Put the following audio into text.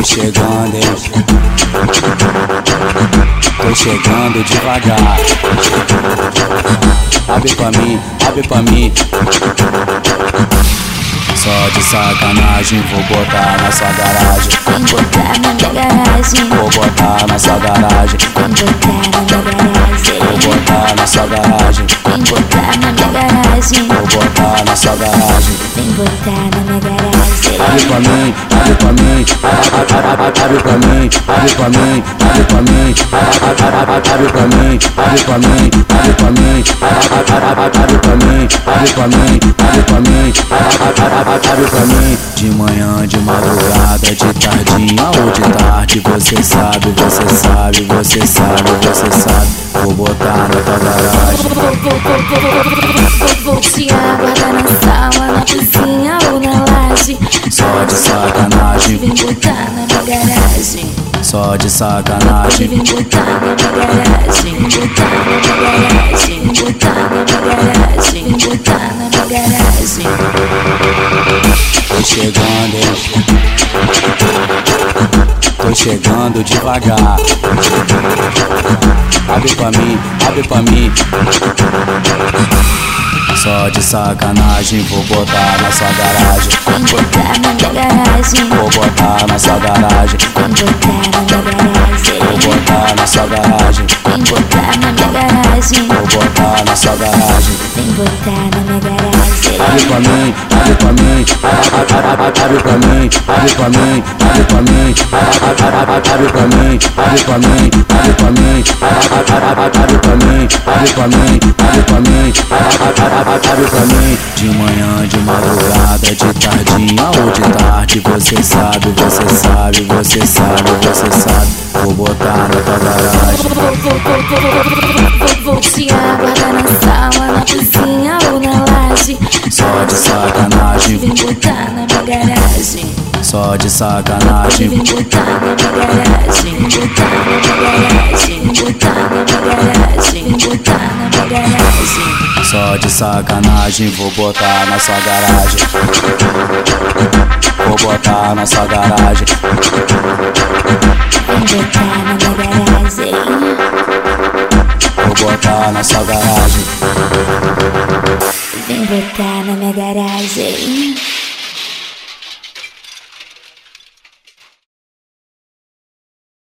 Tô chegando, hein? Tô chegando devagar. Abre pra mim, abre pra mim. Só de sacanagem, vou botar na sua garagem. Vem botar na minha garagem. Vou botar na sua garagem. Vem botar na minha garagem. Vou botar na sua garagem. Vem botar na minha garagem. Vou botar na sua garagem. Vem botar na minha garagem. Abre pra mim, abre pra mim. Abre pra mim, abre pra mim. Abre pra mim, abre pra mim. Abre pra mim, abre pra mim. Abre pra mim, abre pra mim. Abre pra mim, abre pra mim. De manhã, de madrugada, de tardinha ou de tarde. Você sabe, você sabe, você sabe, você sabe. Vou botar na tua garagem. Vou te aguardar na sala, na cozinha ou na laje. Só de sacanagem. Vem botar na minha garagem. Só de sacanagem. Vem botar na minha garagem. Vem botar na minha garagem. Vem botar na minha garagem. Vem botar na minha garagem. Tô chegando, hein? Tô chegando devagar. Abre pra mim, abre pra mim. Só de sacanagem, vou botar na sua garagem. Vem botar na minha garagem. Vou botar na sua garagem. Vem botar na minha garagem. Vou botar na sua garagem. Vem botar na minha garagem. Vou botar na sua garagem. Vem botar na minha garagem. Abre pra mim, abre pra mim. Abre pra mim, abre pra mim. Abre pra mim, abre pra mim. Abre pra mim, abre pra mim. Abre pra mim, abre pra mim. Abre pra mim, abre pra mim. De manhã, de madrugada, de tardinha ou de tarde. Você sabe, você sabe, você sabe, você sabe. Vou botar na tua garagem. Vou te aguardar na sala, na cozinha ou na laje. Só de sacanagem. Vem botar na minha garagem. Só de sacanagem. Vem botar na minha garagem. Vem botar na minha garagem. Vem botar na minha garagem. Vem botar na minha garagem. Só de sacanagem, vou botar na sua garagem. Vou botar na sua garagem. Vem botar na minha garagem. Vou botar na sua garagem. Vem botar na minha garagem.